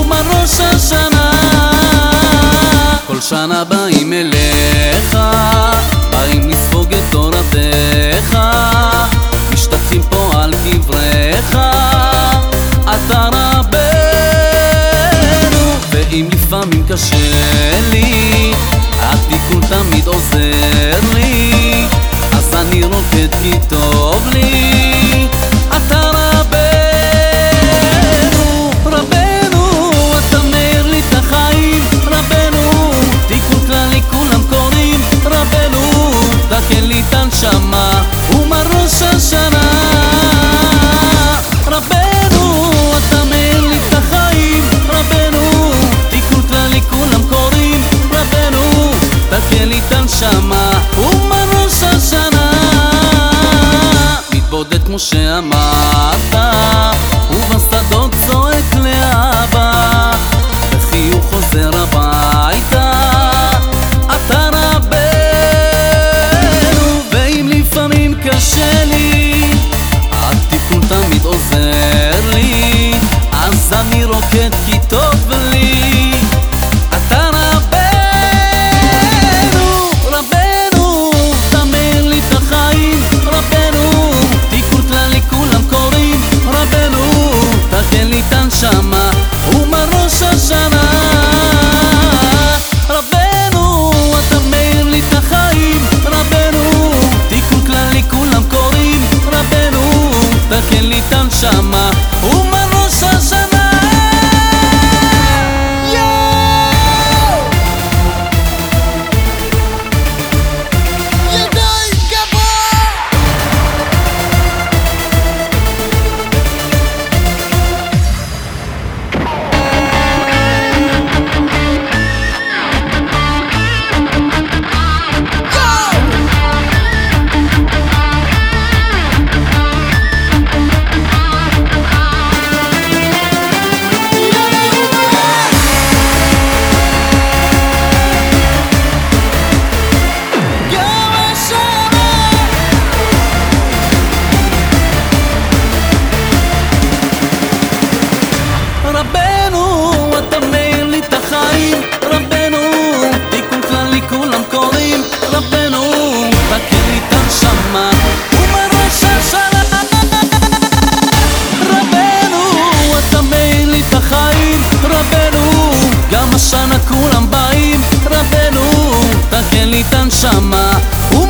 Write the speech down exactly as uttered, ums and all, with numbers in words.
ומה ראש השנה. כל שנה באים אליך, באים לספוג את תורתך, משתטחים פה על קבריך, אתה רבנו. ואם לפעמים קשה לי, התיקון תמיד עוזר לי, אז אני רוקד כי טוב לי, אתה רבנו. רבנו, אתה מאיר לי את החיים, רבנו, תיקון כללי כולם קוראים, רבנו, תקן לי את הנשמה ומה ראש השנה. רבנו, אתה מאיר לי את החיים, רבנו, תיקון כללי כולם קוראים, רבנו, תקן לי את הנשמה ומה ראש השנה. מתבודד כמו שאמרת, ובשדות צועק לאבא, בחיוך חוזר הביתה, אתה רבנו. ואם לפעמים קשה לי, התיקון תמיד עוזר לי, אז אני רוקד כי טוב לי, אתה רבנו. רבנו, תמר לי את החיים, רבנו, תיקון כללי כולם קוראים, רבנו, תקן לי את הנשמה ומה ראש השנה. רבנו, אתה מאיר לי את החיים, רבנו, תיקון כללי כולם קוראים, רבנו, תקן לי את הנשמה ומה ראש השנה. רבנו, אתה מאיר לי את החיים, רבנו, תיקון כללי כולם קוראים, רבנו, תקן לי את הנשמה ומה ראש השנה. רבנו, אתה מאיר לי את החיים, רבנו, גם השנה כולם באים, רבנו, תקן לי את הנשמה